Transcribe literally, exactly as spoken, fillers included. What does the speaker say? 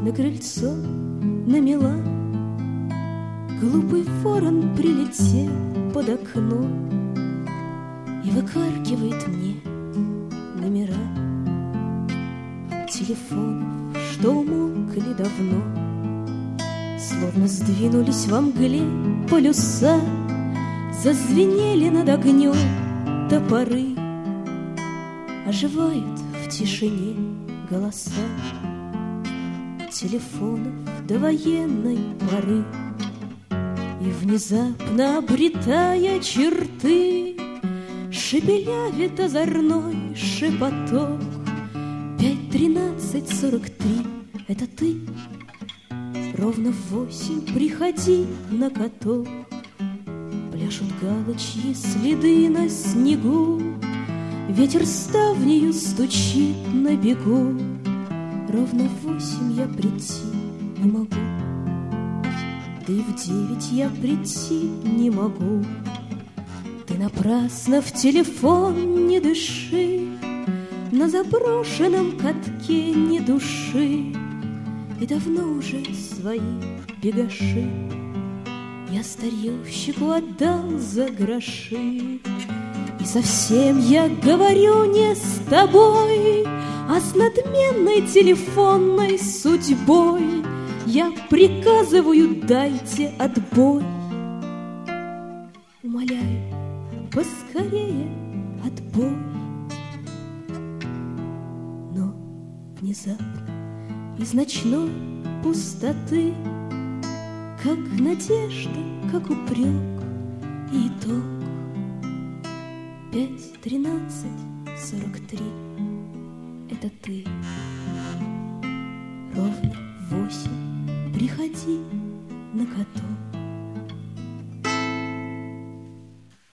на крыльцо намела. Глупый ворон прилетел под окно и выкаркивает мне номера телефонов, что умолкли давно, словно сдвинулись во мгле полюса, зазвенели над огнем топоры, оживают в тишине голоса телефонов до военной поры. И внезапно обретая черты, шепелявит озорной шепоток. Пять тринадцать сорок три — это ты? Ровно в восемь приходи на каток. Пляшут галочьи следы на снегу, ветер ставнею стучит на бегу. Ровно в восемь я прийти не могу, да и в девять я прийти не могу. Ты напрасно в телефон не дыши, на заброшенном катке ни души, и давно уже свои бегаши я старьевщику отдал за гроши. И совсем я говорю не с тобой, а с надменной телефонной судьбой. Я приказываю, дайте отбой. Умоляю, поскорее отбой. Но внезапно из ночной пустоты, как надежда, как упрек и итог. Пять тринадцать сорок три — это ты. Ровно в восемь приходи на каток.